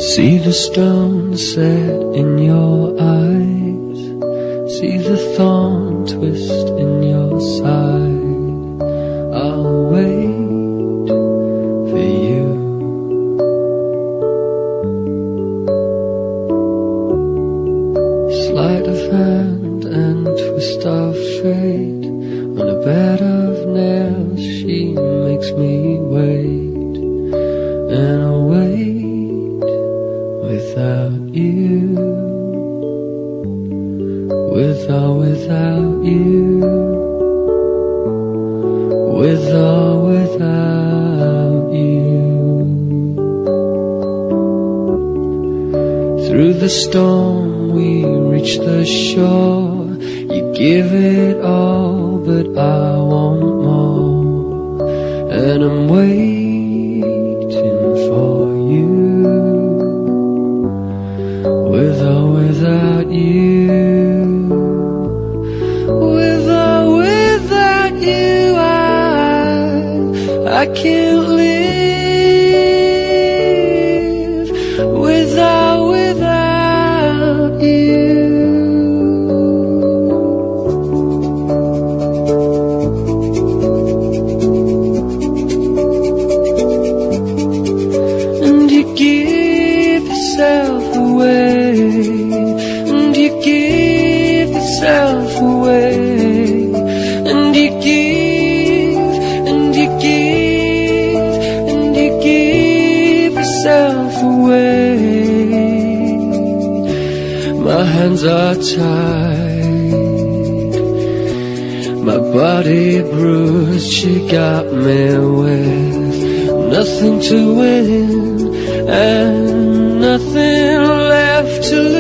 See the stone set in your eyes, see the thorn twist in your side. I'll wait for you. Sleight of hand and twist of fate, on a bed of nails she makes me wait, and I'll wait without you, with or without you, with or without you. Through the storm we reach the shore, you give it all but I want more, and I'm waiting for you, with or without you, with or without you. I can't live with or without you. And you give yourself away, and you give yourself away, and you give, and you give, and you give yourself away. My hands are tied, my body bruised, she got me with nothing to win and nothing left to lose.